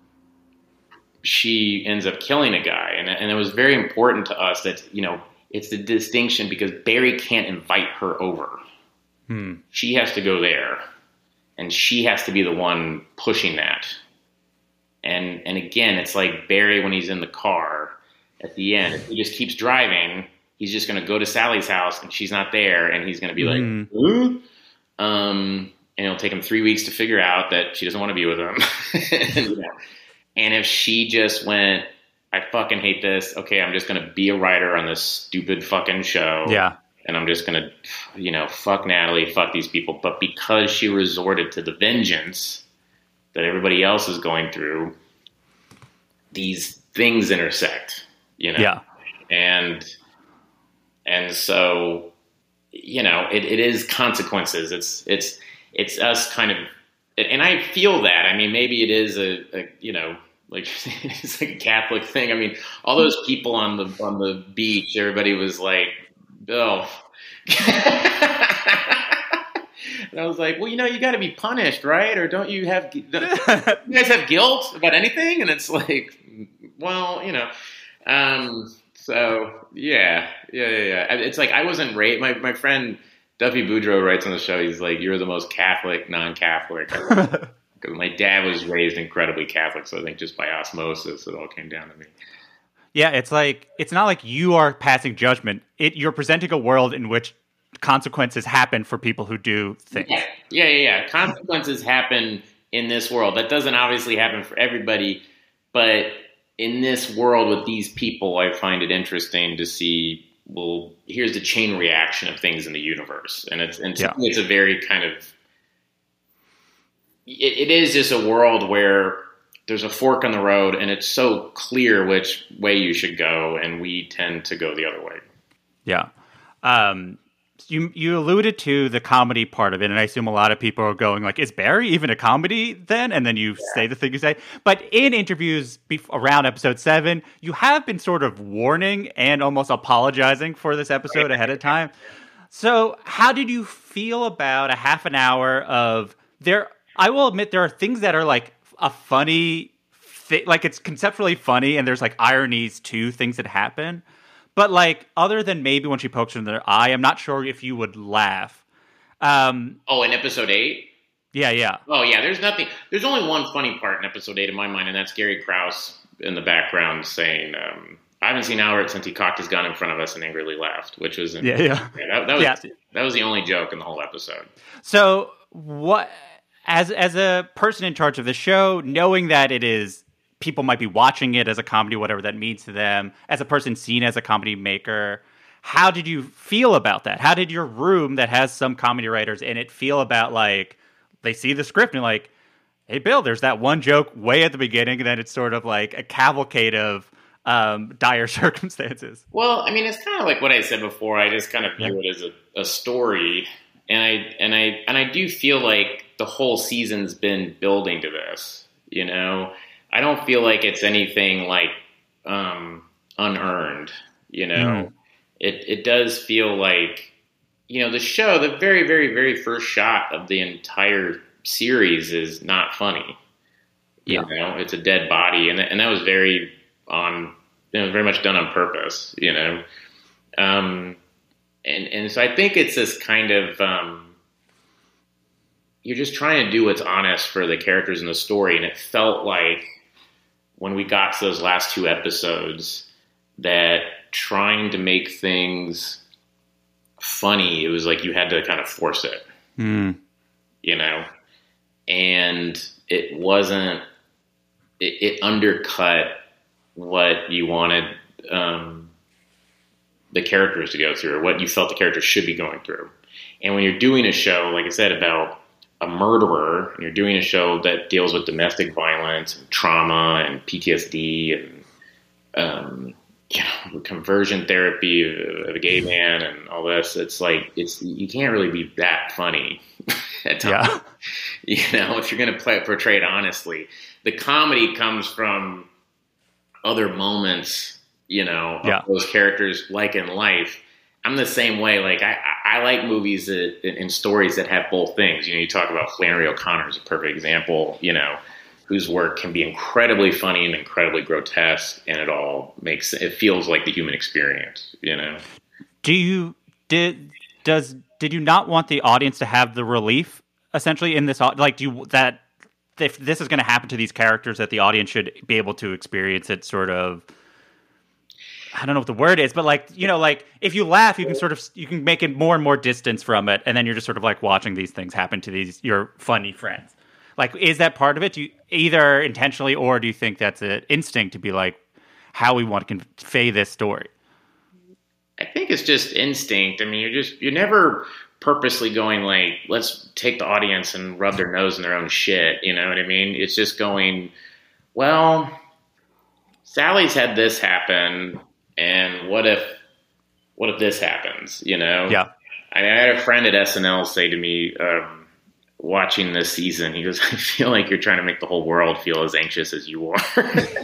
Speaker 4: She ends up killing a guy. And, and it was very important to us that, you know, it's the distinction, because Barry can't invite her over.
Speaker 3: Hmm.
Speaker 4: She has to go there, and she has to be the one pushing that. And, and again, it's like Barry, when he's in the car at the end, if he just keeps driving, he's just going to go to Sally's house and she's not there. And he's going to be
Speaker 3: Mm.
Speaker 4: like, ooh. Um, and it'll take him three weeks to figure out that she doesn't want to be with him. and, you know, and if she just went, I fucking hate this. Okay, I'm just going to be a writer on this stupid fucking show.
Speaker 3: Yeah.
Speaker 4: And I'm just going to, you know, fuck Natalie, fuck these people. But because she resorted to the vengeance that everybody else is going through, these things intersect, you know?
Speaker 3: Yeah.
Speaker 4: And, and so, you know, it, it is consequences. It's, it's, it's us kind of, and I feel that. I mean, maybe it is a, a you know, like it's like a Catholic thing. I mean, all those people on the, on the beach, everybody was like, oh. And I was like, well, you know, you got to be punished, right? Or don't you have, do you guys have guilt about anything? And it's like, well, you know, um, so yeah, yeah, yeah, yeah. It's like, I wasn't raised, my, my friend Duffy Boudreaux writes on the show, he's like, you're the most Catholic, non-Catholic. Because my dad was raised incredibly Catholic, so I think just by osmosis, it all came down to me.
Speaker 3: Yeah, it's like, it's not like you are passing judgment. It, you're presenting a world in which consequences happen for people who do things.
Speaker 4: Yeah, yeah, yeah. yeah. Consequences happen in this world. That doesn't obviously happen for everybody, but in this world with these people, I find it interesting to see, well, here's the chain reaction of things in the universe. And it's, and to
Speaker 3: yeah.
Speaker 4: me, it's a very kind of, it, it is just a world where there's a fork in the road and it's so clear which way you should go. And we tend to go the other way.
Speaker 3: Yeah. Um, You you alluded to the comedy part of it, and I assume a lot of people are going like, is Barry even a comedy then? And then you yeah. say the thing you say. But in interviews bef- around episode seven, you have been sort of warning and almost apologizing for this episode right. ahead of time. So how did you feel about a half an hour of there? I will admit there are things that are like a funny, thi- like it's conceptually funny, and there's like ironies to things that happen. But, like, other than maybe when she pokes her in the eye, I'm not sure if you would laugh. Um,
Speaker 4: oh, in episode eight?
Speaker 3: Yeah, yeah.
Speaker 4: Oh, yeah, there's nothing. There's only one funny part in episode eight in my mind, and that's Gary Krause in the background saying, um, I haven't seen Albert since he cocked his gun in front of us and angrily laughed, which was... In,
Speaker 3: yeah, yeah.
Speaker 4: yeah, that, that, was,
Speaker 3: yeah.
Speaker 4: that was the only joke in the whole episode.
Speaker 3: So, what... As, as a person in charge of the show, knowing that it is... people might be watching it as a comedy, whatever that means to them, as a person seen as a comedy maker. How did you feel about that? How did your room that has some comedy writers in it feel about, like, they see the script and like, hey, Bill, there's that one joke way at the beginning, and then it's sort of like a cavalcade of um, dire circumstances.
Speaker 4: Well, I mean, it's kind of like what I said before. I just kind of view yeah. it as a, a story. And I, and I, and I do feel like the whole season's been building to this, you know? I don't feel like it's anything like um, unearned, you know. Mm. It it does feel like, you know, the show, the very, very, very first shot of the entire series is not funny. You yeah. know, it's a dead body, and and that was very on, you know, very much done on purpose, you know. Um, and, and so I think it's this kind of, um, you're just trying to do what's honest for the characters in the story. And it felt like when we got to those last two episodes that trying to make things funny, it was like you had to kind of force it,
Speaker 3: mm.
Speaker 4: you know, and it wasn't, it, it undercut what you wanted um, the characters to go through, or what you felt the characters should be going through. And when you're doing a show, like I said, about a murderer, and you're doing a show that deals with domestic violence and trauma and P T S D and um, you know, conversion therapy of a gay man and all this, it's like, it's, you can't really be that funny at times. Yeah. You know, if you're going to play portray it honestly. The comedy comes from other moments, you know,
Speaker 3: yeah.
Speaker 4: of those characters, like in life. I'm the same way. Like I, I like movies that, and stories that have both things. You know, you talk about Flannery O'Connor is a perfect example, you know, whose work can be incredibly funny and incredibly grotesque, and it all makes, it feels like the human experience, you know?
Speaker 3: Do you, did, does, did you not want the audience to have the relief essentially in this, like, do you, that, if this is going to happen to these characters, that the audience should be able to experience it sort of, I don't know what the word is, but like, you know, like if you laugh, you can sort of, you can make it more and more distance from it. And then you're just sort of like watching these things happen to these, your funny friends. Like, is that part of it? Do you, either intentionally, or do you think that's an instinct to be like how we want to convey this story?
Speaker 4: I think it's just instinct. I mean, you're just, you're never purposely going like, let's take the audience and rub their nose in their own shit. You know what I mean? It's just going, well, Sally's had this happen, and what if, what if this happens? You know?
Speaker 3: Yeah.
Speaker 4: I mean, I had a friend at S N L say to me, um, watching this season, he goes, I feel like you're trying to make the whole world feel as anxious as you are.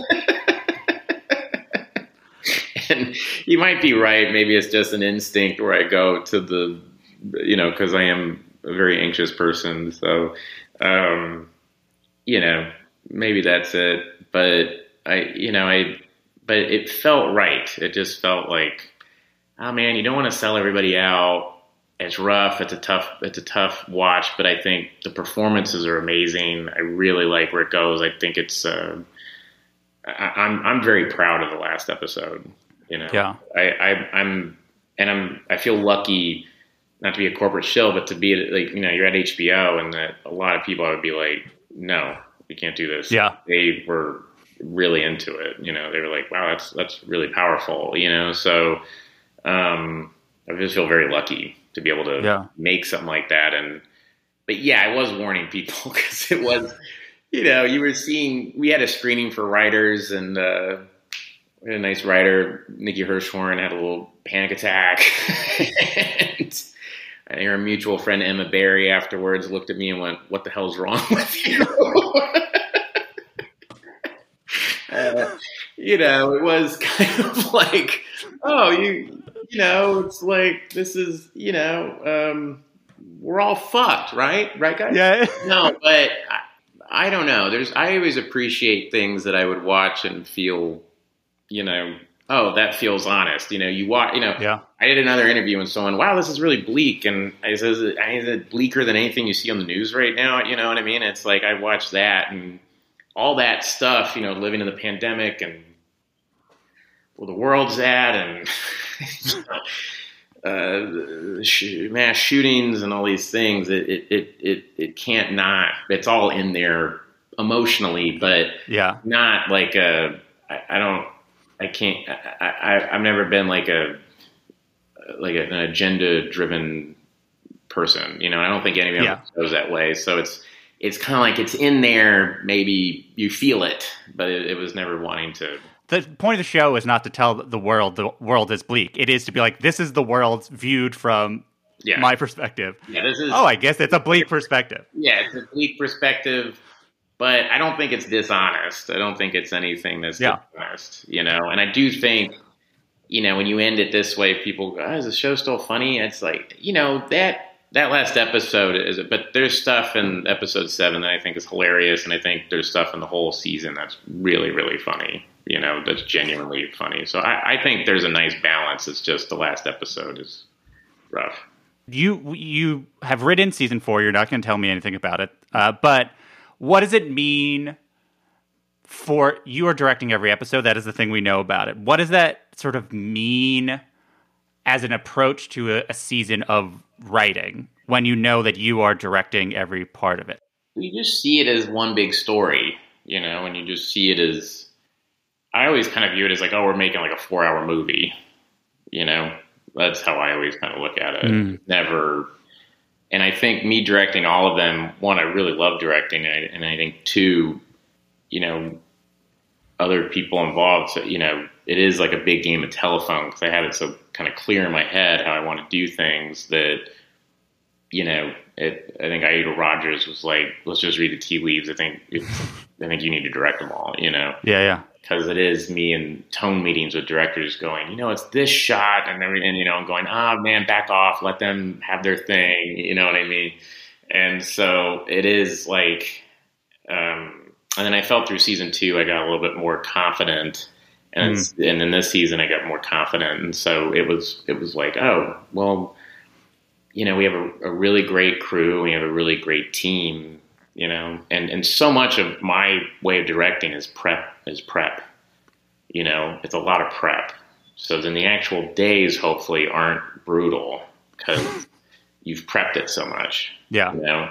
Speaker 4: And you might be right. Maybe it's just an instinct where I go to the, you know, because I am a very anxious person. So, um, you know, maybe that's it. But I, you know, I, but it felt right. It just felt like, oh man, you don't want to sell everybody out. It's rough. It's a tough, it's a tough watch, but I think the performances are amazing. I really like where it goes. I think it's, uh, I, I'm, I'm very proud of the last episode, you know?
Speaker 3: Yeah.
Speaker 4: I, I, I'm, and I'm, I feel lucky not to be a corporate shill, but to be at, like, you know, you're at H B O, and that a lot of people would be like, no, you can't do this.
Speaker 3: Yeah.
Speaker 4: They were really into it. You know, they were like, wow, that's, that's really powerful, you know? So, um, I just feel very lucky to be able to
Speaker 3: yeah.
Speaker 4: make something like that. And, but yeah, I was warning people, because it was, you know, you were seeing, we had a screening for writers, and uh, we had a nice writer, Nikki Hirschhorn, had a little panic attack. And I think our mutual friend Emma Barry afterwards looked at me and went, what the hell's wrong with you? uh, you know, it was kind of like, oh, you, you know, it's like, this is, you know, um, we're all fucked, right? Right, guys?
Speaker 3: Yeah.
Speaker 4: No, but I, I don't know. There's, I always appreciate things that I would watch and feel, you know, oh, that feels honest. You know, you watch, you know,
Speaker 3: yeah.
Speaker 4: I did another interview with someone, wow, this is really bleak. And I says, is it bleaker than anything you see on the news right now? You know what I mean? It's like, I watched that and all that stuff, you know, living in the pandemic and where the world's at, and uh, sh- mass shootings and all these things. It, it, it, it, it can't not, it's all in there emotionally, but
Speaker 3: yeah,
Speaker 4: not like a, I, I don't, I can't, I, I, I've never been like a, like a, an agenda driven person, you know, I don't think anyone
Speaker 3: yeah.
Speaker 4: goes that way. So it's, it's kind of like it's in there. Maybe you feel it, but it, it was never wanting to.
Speaker 3: The point of the show is not to tell the world the world is bleak. It is to be like, this is the world viewed from yeah. my perspective.
Speaker 4: Yeah, this is.
Speaker 3: Oh, I guess it's a bleak perspective.
Speaker 4: Yeah, it's a bleak perspective, but I don't think it's dishonest. I don't think it's anything that's
Speaker 3: yeah.
Speaker 4: dishonest, you know. And I do think, you know, when you end it this way, people go, oh, is the show still funny? It's like, you know, that that last episode is, but there's stuff in episode seven that I think is hilarious, and I think there's stuff in the whole season that's really, really funny. You know, that's genuinely funny. So I, I think there's a nice balance. It's just the last episode is rough.
Speaker 3: You you have written season four. You're not going to tell me anything about it. Uh, but what does it mean for you are directing every episode? That is the thing we know about it. What does that sort of mean as an approach to a, a season of writing when you know that you are directing every part of it?
Speaker 4: You just see it as one big story, you know, and you just see it as, I always kind of view it as like, oh, we're making like a four hour movie, you know, that's how I always kind of look at it. Mm. Never. And I think me directing all of them, one, I really love directing. And I, and I think two, you know, other people involved, so, you know, it is like a big game of telephone because I have it so kind of clear in my head how I want to do things that, you know, it, I think Aida Rogers was like, let's just read the tea leaves. I think, it's, I think you need to direct them all, you know?
Speaker 3: Yeah, yeah.
Speaker 4: Because it is me in tone meetings with directors going, you know, it's this shot and everything, you know, I'm going, ah, oh, man, back off, let them have their thing, you know what I mean? And so it is like, um, and then I felt through season two, I got a little bit more confident. And mm. and in this season, I got more confident. And so it was it was like, oh, well, you know, we have a, a really great crew. We have a really great team, you know. And, and so much of my way of directing is prep, is prep. You know, it's a lot of prep. So then the actual days, hopefully, aren't brutal because you've prepped it so much.
Speaker 3: Yeah.
Speaker 4: You know?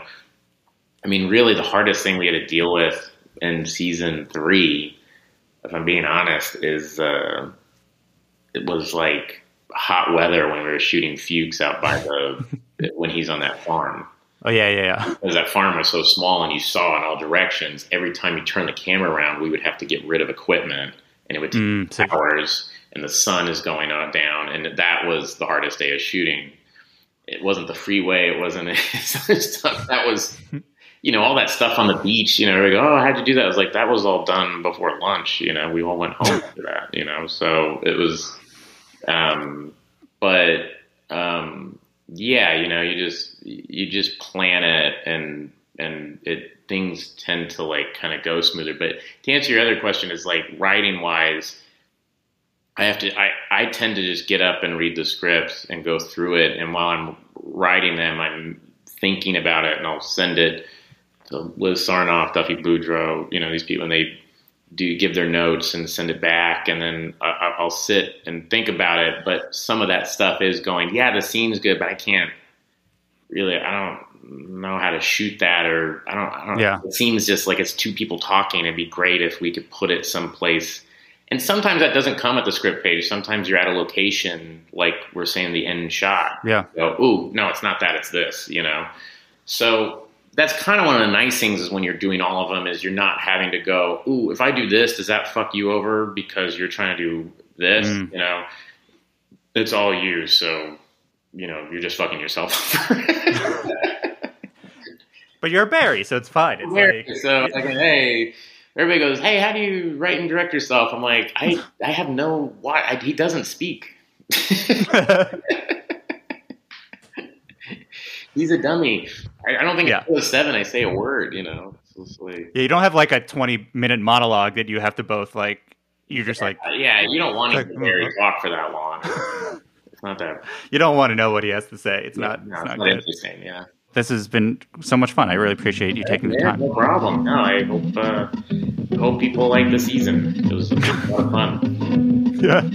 Speaker 4: I mean, really, the hardest thing we had to deal with in season three, if I'm being honest, is uh, it was like hot weather when we were shooting Fuchs out by the when he's on that farm.
Speaker 3: Oh yeah, yeah, yeah.
Speaker 4: Because that farm was so small and you saw in all directions. Every time you turn the camera around, we would have to get rid of equipment, and it would take mm, hours. And the sun is going on down, and that was the hardest day of shooting. It wasn't the freeway. It wasn't other stuff. That was. You know, all that stuff on the beach, you know, we go, oh, how'd you do that? I was like, that was all done before lunch. You know, we all went home after that, you know, so it was, um, but, um, yeah, you know, you just, you just plan it and, and it, things tend to like kind of go smoother. But to answer your other question is like writing wise, I have to, I, I tend to just get up and read the scripts and go through it. And while I'm writing them, I'm thinking about it and I'll send it to Liz Sarnoff, Duffy Boudreau, you know, these people, and they do give their notes and send it back. And then I, I'll sit and think about it. But some of that stuff is going, yeah, the scene's good, but I can't really, I don't know how to shoot that, or I don't, I don't
Speaker 3: yeah.
Speaker 4: It seems just like it's two people talking. It'd be great if we could put it someplace. And sometimes that doesn't come at the script page. Sometimes you're at a location, like we're saying the end shot.
Speaker 3: Yeah.
Speaker 4: Go, ooh, no, it's not that, it's this, you know? So that's kind of one of the nice things is when you're doing all of them is you're not having to go, ooh, if I do this, does that fuck you over because you're trying to do this? Mm. You know, it's all you. So, you know, you're just fucking yourself over.
Speaker 3: But you're Barry, so it's fine. It's
Speaker 4: Barry,
Speaker 3: like,
Speaker 4: so like, hey, everybody goes, hey, how do you write and direct yourself? I'm like, I, I have no, why, I, he doesn't speak. He's a dummy. I, I don't think yeah. at seven I say a word, you know. It's like,
Speaker 3: yeah, you don't have like a twenty minute monologue that you have to both like, you're just
Speaker 4: yeah,
Speaker 3: like.
Speaker 4: Yeah, you don't want to Barry talk for that long. It's not that.
Speaker 3: You don't want to know what he has to say. It's
Speaker 4: yeah,
Speaker 3: not,
Speaker 4: no,
Speaker 3: it's
Speaker 4: it's
Speaker 3: not,
Speaker 4: not
Speaker 3: good.
Speaker 4: Interesting, yeah.
Speaker 3: This has been so much fun. I really appreciate you yeah, taking the time.
Speaker 4: No problem. No, I hope, uh, hope people like the season. It was a lot of fun.
Speaker 3: Yeah.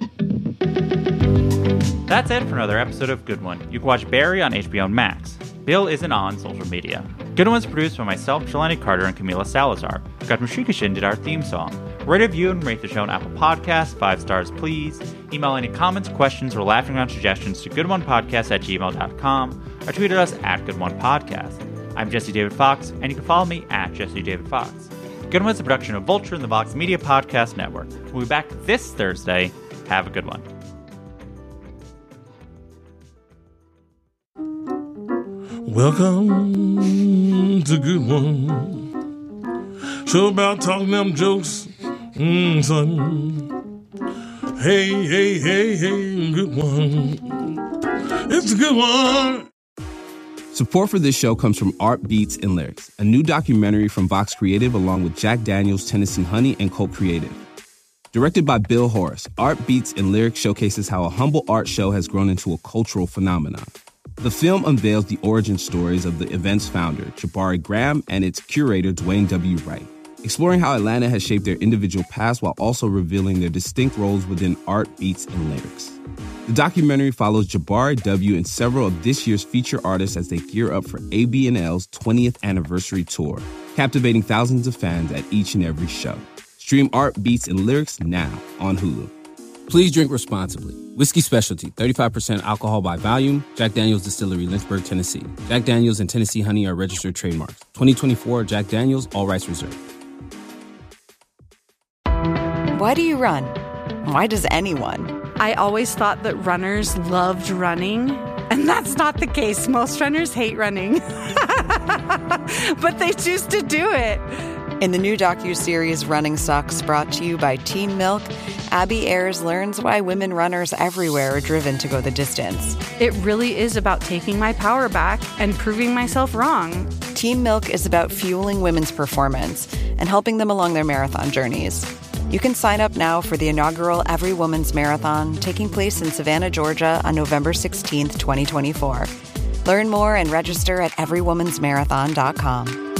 Speaker 3: That's it for another episode of Good One. You can watch Barry on H B O Max. Bill isn't on social media. Good One's produced by myself, Jelani Carter, and Camila Salazar. Scott Mashikishin did our theme song. Rate, review, and rate the show on Apple Podcasts. Five stars, please. Email any comments, questions, or laughing around suggestions to goodonepodcast at gmail dot com or tweet at us at goodonepodcast. I'm Jesse David Fox, and you can follow me at Jesse David Fox. Good One is a production of Vulture and the Vox Media Podcast Network. We'll be back this Thursday. Have a good one.
Speaker 7: Welcome to Good One. Show about talking them jokes, mm, son. Hey, hey, hey, hey, Good One. It's a good one.
Speaker 1: Support for this show comes from Art Beats and Lyrics, a new documentary from Vox Creative along with Jack Daniels, Tennessee Honey, and Colt Creative. Directed by Bill Horace, Art Beats and Lyrics showcases how a humble art show has grown into a cultural phenomenon. The film unveils the origin stories of the event's founder, Jabari Graham, and its curator, Dwayne W. Wright, exploring how Atlanta has shaped their individual paths while also revealing their distinct roles within Art, Beats, and Lyrics. The documentary follows Jabari W. and several of this year's feature artists as they gear up for A B N L's twentieth anniversary tour, captivating thousands of fans at each and every show. Stream Art, Beats, and Lyrics now on Hulu. Please drink responsibly. Whiskey Specialty, thirty-five percent alcohol by volume. Jack Daniels Distillery, Lynchburg, Tennessee. Jack Daniels and Tennessee Honey are registered trademarks. twenty twenty-four Jack Daniels, all rights reserved.
Speaker 2: Why do you run? Why does anyone?
Speaker 8: I always thought that runners loved running, and that's not the case. Most runners hate running, but they choose to do it.
Speaker 2: In the new docuseries Running Sucks, brought to you by Teen Milk, Abby Ayers learns why women runners everywhere are driven to go the distance.
Speaker 8: It really is about taking my power back and proving myself wrong.
Speaker 2: Teen Milk is about fueling women's performance and helping them along their marathon journeys. You can sign up now for the inaugural Every Woman's Marathon taking place in Savannah, Georgia on November sixteenth, twenty twenty-four. Learn more and register at every woman's marathon dot com.